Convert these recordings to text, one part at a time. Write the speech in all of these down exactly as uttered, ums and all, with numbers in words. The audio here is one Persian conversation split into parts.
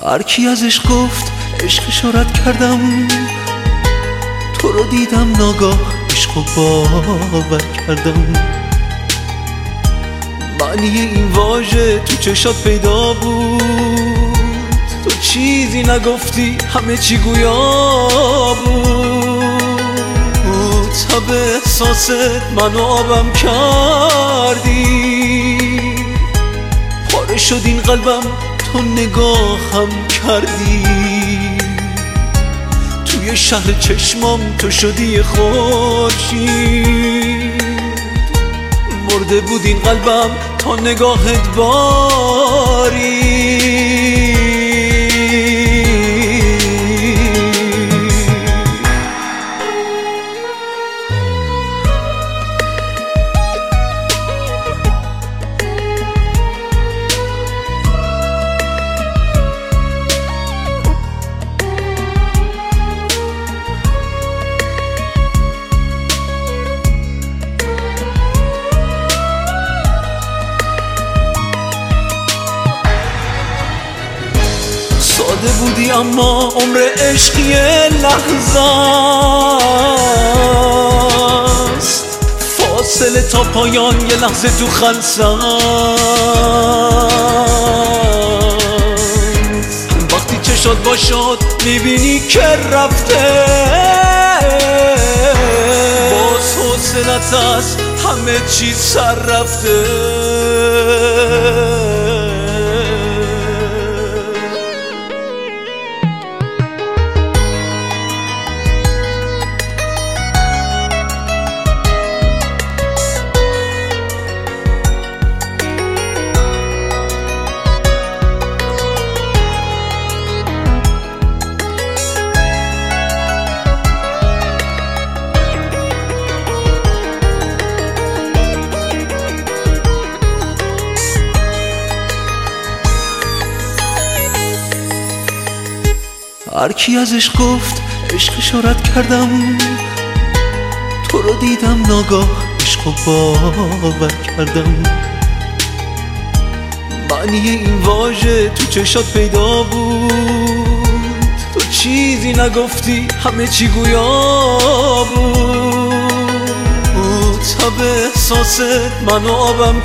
هر کی ازش گفت عشق اشارت کردم، تو رو دیدم ناگاه عشقو باور کردم. معنی این واژه تو چشات پیدا بود، تو چیزی نگفتی همه چی گویا بود. تب احساست منو آبم کردی، پاره شد این قلبم تو نگاهم کردی. توی شهر چشمام تو شدی خورشید، مرده بود این قلبم تا نگاهت باری. ساده بودی اما عمر عشق یه لحظه است، فاصله تا پایان یه لحظه تو خلصه است. وقتی چشات باشد میبینی که رفته، باز حوصلت است همه چیز سر رفته. هر کی ازش گفت عشق اشارت کردم، تو رو دیدم ناگاه عشقو باور کردم. معنی این واژه تو چشات پیدا بود، تو چیزی نگفتی همه چی گویا بود. تب احساست منو آبم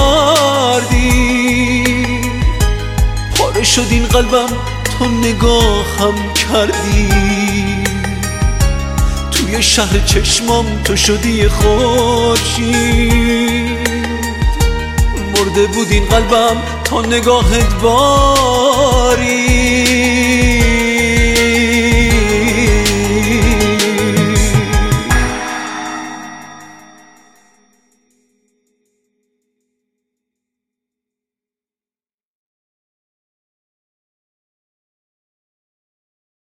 کردی، پاره شد این قلبم تو نگاهم کردی. توی شهر چشمام تو شدی خورشید، مرده بود این قلبم تا نگاهت باری.